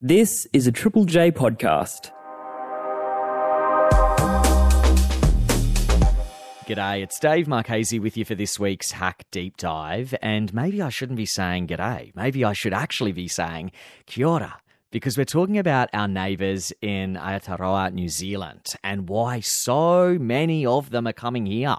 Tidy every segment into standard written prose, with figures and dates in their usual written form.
This is a Triple J podcast. G'day, it's Dave Marchese with you for this week's Hack Deep Dive, and maybe I shouldn't be saying g'day. Maybe I should actually be saying kia ora, because we're talking about our neighbours in Aotearoa, New Zealand, and why so many of them are coming here.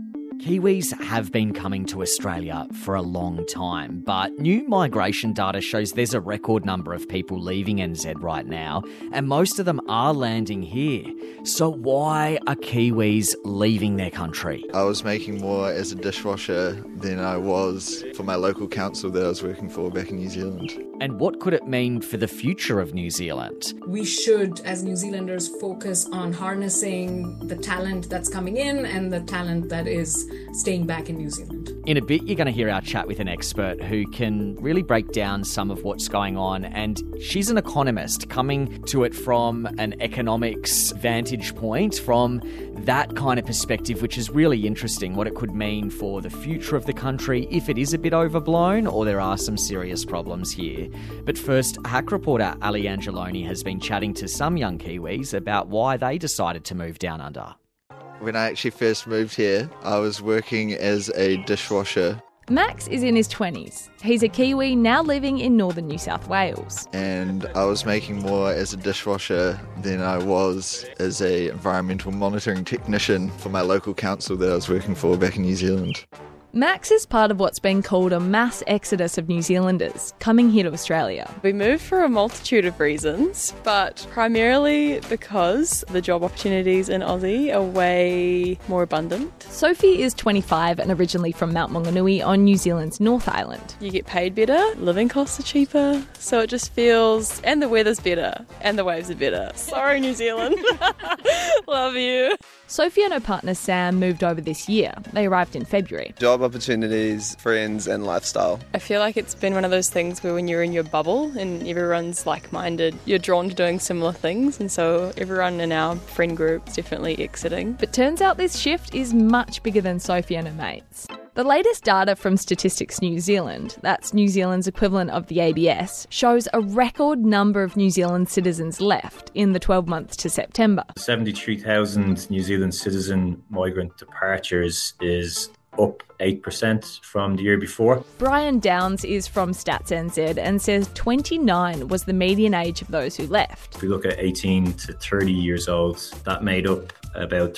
Kiwis have been coming to Australia for a long time, but new migration data shows there's a record number of people leaving NZ right now, and most of them are landing here. So why are Kiwis leaving their country? I was making more as a dishwasher than I was for my local council that I was working for back in New Zealand. And what could it mean for the future of New Zealand? We should, as New Zealanders, focus on harnessing the talent that's coming in and the talent that is staying back in New Zealand. In a bit, you're going to hear our chat with an expert who can really break down some of what's going on. And she's an economist coming to it from an economics vantage point, from that kind of perspective, which is really interesting, what it could mean for the future of the country if it is a bit overblown or there are some serious problems here. But first, Hack reporter Ali Angeloni has been chatting to some young Kiwis about why they decided to move down under. When I actually first moved here, I was working as a dishwasher. Max is in his 20s. He's a Kiwi now living in northern New South Wales. And I was making more as a dishwasher than I was as a environmental monitoring technician for my local council that I was working for back in New Zealand. Max is part of what's been called a mass exodus of New Zealanders coming here to Australia. We moved for a multitude of reasons, but primarily because the job opportunities in Aussie are way more abundant. Sophie is 25 and originally from Mount Maunganui on New Zealand's North Island. You get paid better, living costs are cheaper, so it just feels, and the weather's better, and the waves are better. Sorry, New Zealand. Love you. Sophie and her partner Sam moved over this year. They arrived in February. Job opportunities, friends and lifestyle. I feel like it's been one of those things where when you're in your bubble and everyone's like-minded, you're drawn to doing similar things, and so everyone in our friend group is definitely exiting. But turns out this shift is much bigger than Sophie and her mates. The latest data from Statistics New Zealand, that's New Zealand's equivalent of the ABS, shows a record number of New Zealand citizens left in the 12 months to September. 73,000 New Zealand citizen migrant departures is up 8% from the year before. Brian Downs is from Stats NZ and says 29 was the median age of those who left. If we look at 18 to 30 years old, that made up about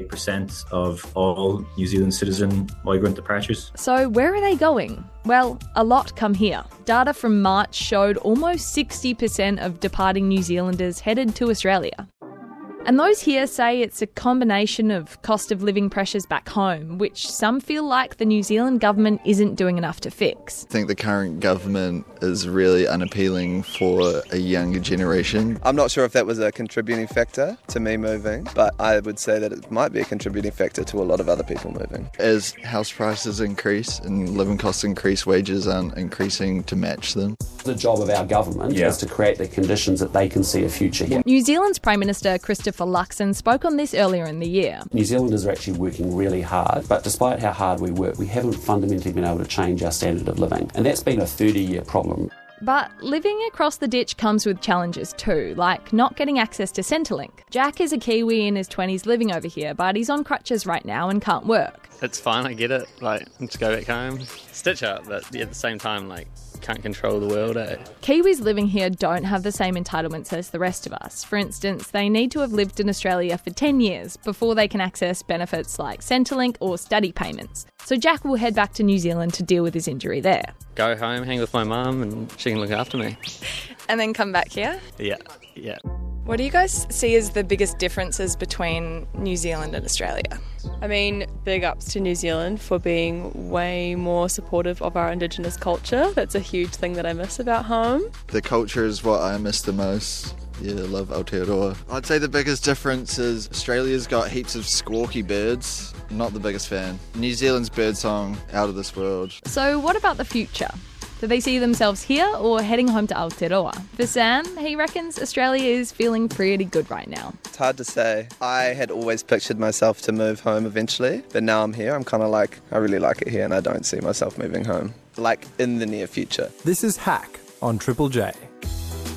38% of all New Zealand citizen migrant departures. So where are they going? Well, a lot come here. Data from March showed almost 60% of departing New Zealanders headed to Australia. And those here say it's a combination of cost of living pressures back home, which some feel like the New Zealand government isn't doing enough to fix. I think the current government is really unappealing for a younger generation. I'm not sure if that was a contributing factor to me moving, but I would say that it might be a contributing factor to a lot of other people moving. As house prices increase and living costs increase, wages aren't increasing to match them. The job of our government is to create the conditions that they can see a future here. New Zealand's Prime Minister Christopher Luxon spoke on this earlier in the year. New Zealanders are actually working really hard, but despite how hard we work, we haven't fundamentally been able to change our standard of living. And that's been a 30-year problem. But living across the ditch comes with challenges too, like not getting access to Centrelink. Jack is a Kiwi in his 20s living over here, but he's on crutches right now and can't work. It's fine, I get it. Just go back home, stitch up, but at the same time, can't control the world, eh? Kiwis living here don't have the same entitlements as the rest of us. For instance, they need to have lived in Australia for 10 years before they can access benefits like Centrelink or study payments. So Jack will head back to New Zealand to deal with his injury there. Go home, hang with my mum, and she can look after me. And then come back here? Yeah. What do you guys see as the biggest differences between New Zealand and Australia? I mean, big ups to New Zealand for being way more supportive of our Indigenous culture. That's a huge thing that I miss about home. The culture is what I miss the most. Yeah, I love Aotearoa. I'd say the biggest difference is Australia's got heaps of squawky birds. Not the biggest fan. New Zealand's birdsong, out of this world. So what about the future? Do they see themselves here or heading home to Aotearoa? For Sam, he reckons Australia is feeling pretty good right now. It's hard to say. I had always pictured myself to move home eventually, but now I'm here. I'm kind of like, I really like it here and I don't see myself moving home, in the near future. This is Hack on Triple J.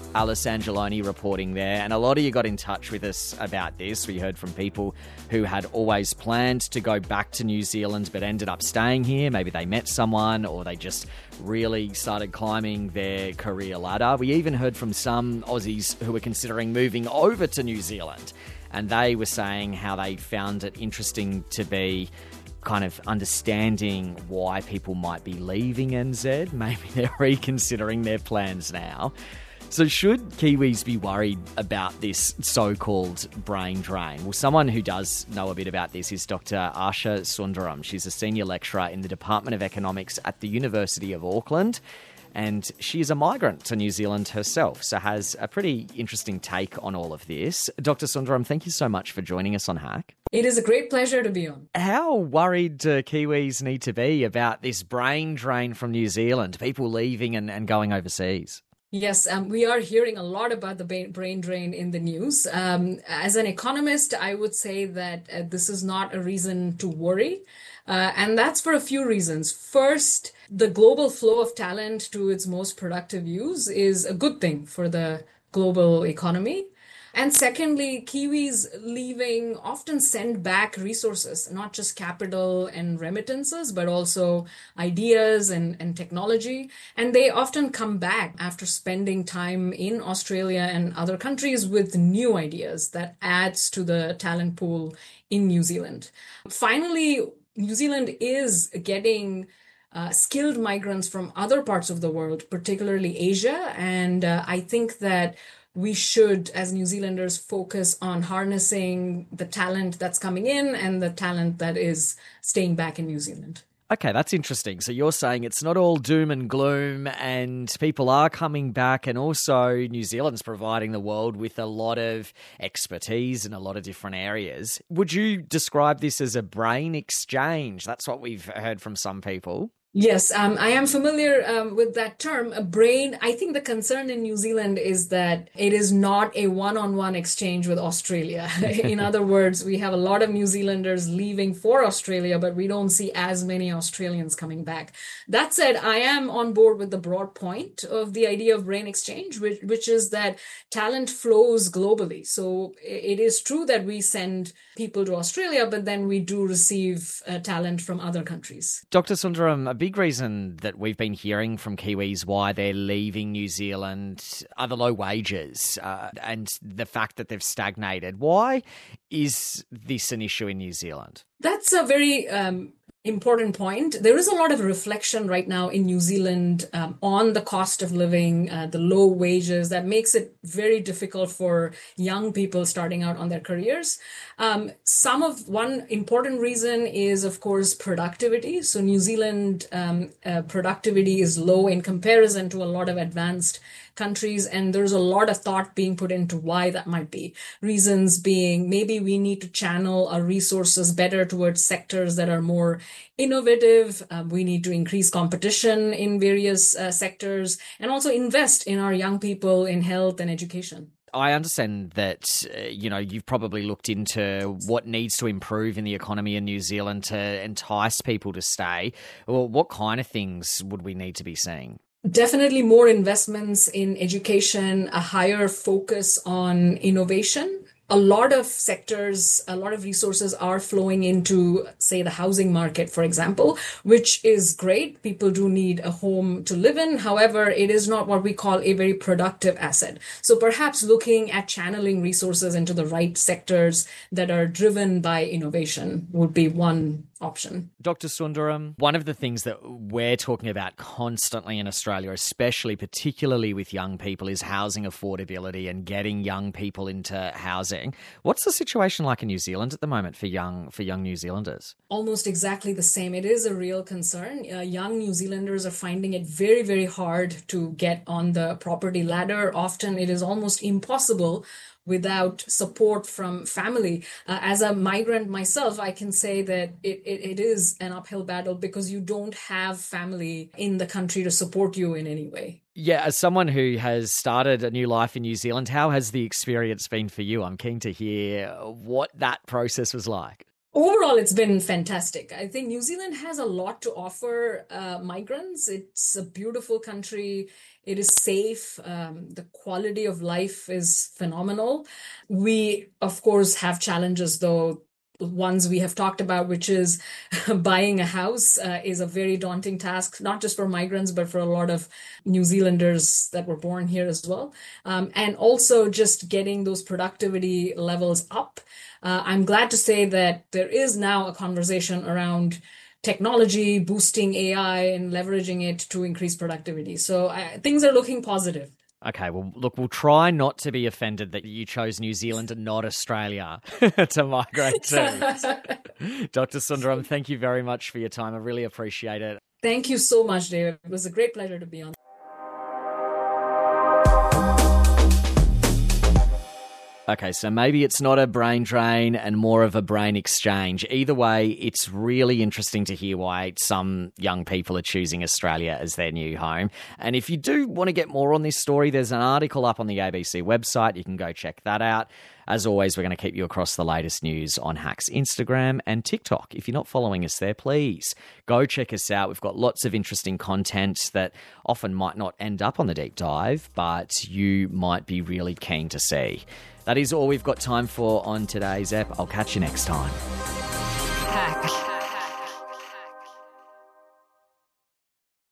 Alice Angeloni reporting there, and a lot of you got in touch with us about this. We heard from people who had always planned to go back to New Zealand but ended up staying here. Maybe they met someone or they just really started climbing their career ladder. We even heard from some Aussies who were considering moving over to New Zealand, and they were saying how they found it interesting to be kind of understanding why people might be leaving NZ. Maybe they're reconsidering their plans now. So should Kiwis be worried about this so-called brain drain? Well, someone who does know a bit about this is Dr. Asha Sundaram. She's a senior lecturer in the Department of Economics at the University of Auckland, and she's a migrant to New Zealand herself, so has a pretty interesting take on all of this. Dr. Sundaram, thank you so much for joining us on Hack. It is a great pleasure to be on. How worried do Kiwis need to be about this brain drain from New Zealand, people leaving and going overseas? Yes, we are hearing a lot about the brain drain in the news. As an economist, I would say that this is not a reason to worry. And that's for a few reasons. First, the global flow of talent to its most productive use is a good thing for the global economy. And secondly, Kiwis leaving often send back resources, not just capital and remittances, but also ideas and technology. And they often come back after spending time in Australia and other countries with new ideas that adds to the talent pool in New Zealand. Finally, New Zealand is getting skilled migrants from other parts of the world, particularly Asia. And I think that we should, as New Zealanders, focus on harnessing the talent that's coming in and the talent that is staying back in New Zealand. Okay, that's interesting. So you're saying it's not all doom and gloom and people are coming back, and also New Zealand's providing the world with a lot of expertise in a lot of different areas. Would you describe this as a brain exchange? That's what we've heard from some people. Yes, I am familiar with that term, a brain. I think the concern in New Zealand is that it is not a one-on-one exchange with Australia. In other words, we have a lot of New Zealanders leaving for Australia, but we don't see as many Australians coming back. That said, I am on board with the broad point of the idea of brain exchange, which is that talent flows globally. So it is true that we send people to Australia, but then we do receive talent from other countries. Dr. Sundaram, a big reason that we've been hearing from Kiwis why they're leaving New Zealand are the low wages and the fact that they've stagnated. Why is this an issue in New Zealand? That's a very important point. There is a lot of reflection right now in New Zealand on the cost of living, the low wages that makes it very difficult for young people starting out on their careers. One important reason is, of course, productivity. So New Zealand productivity is low in comparison to a lot of advanced countries, and there's a lot of thought being put into why that might be. Reasons being, maybe we need to channel our resources better towards sectors that are more innovative. We need to increase competition in various sectors and also invest in our young people in health and education. I understand that, you've probably looked into what needs to improve in the economy in New Zealand to entice people to stay. Well, what kind of things would we need to be seeing? Definitely more investments in education, a higher focus on innovation. A lot of sectors, a lot of resources are flowing into, say, the housing market, for example, which is great. People do need a home to live in. However, it is not what we call a very productive asset. So perhaps looking at channeling resources into the right sectors that are driven by innovation would be one option. Dr. Sundaram, one of the things that we're talking about constantly in Australia, particularly with young people, is housing affordability and getting young people into housing. What's the situation like in New Zealand at the moment for young New Zealanders? Almost exactly the same. It is a real concern. Young New Zealanders are finding it very, very hard to get on the property ladder. Often it is almost impossible without support from family. As a migrant myself, I can say that it is an uphill battle because you don't have family in the country to support you in any way. Yeah, as someone who has started a new life in New Zealand, how has the experience been for you? I'm keen to hear what that process was like. Overall, it's been fantastic. I think New Zealand has a lot to offer migrants. It's a beautiful country. It is safe. The quality of life is phenomenal. We, of course, have challenges, though. Ones we have talked about, which is buying a house is a very daunting task, not just for migrants, but for a lot of New Zealanders that were born here as well. And also just getting those productivity levels up. I'm glad to say that there is now a conversation around technology, boosting AI and leveraging it to increase productivity. So things are looking positive. Okay, well, look, we'll try not to be offended that you chose New Zealand and not Australia to migrate to. Dr. Sundaram, thank you very much for your time. I really appreciate it. Thank you so much, David. It was a great pleasure to be on. Okay, so maybe it's not a brain drain and more of a brain exchange. Either way, it's really interesting to hear why some young people are choosing Australia as their new home. And if you do want to get more on this story, there's an article up on the ABC website. You can go check that out. As always, we're going to keep you across the latest news on Hack's Instagram and TikTok. If you're not following us there, please go check us out. We've got lots of interesting content that often might not end up on the deep dive, but you might be really keen to see. That is all we've got time for on today's ep. I'll catch you next time. Hack.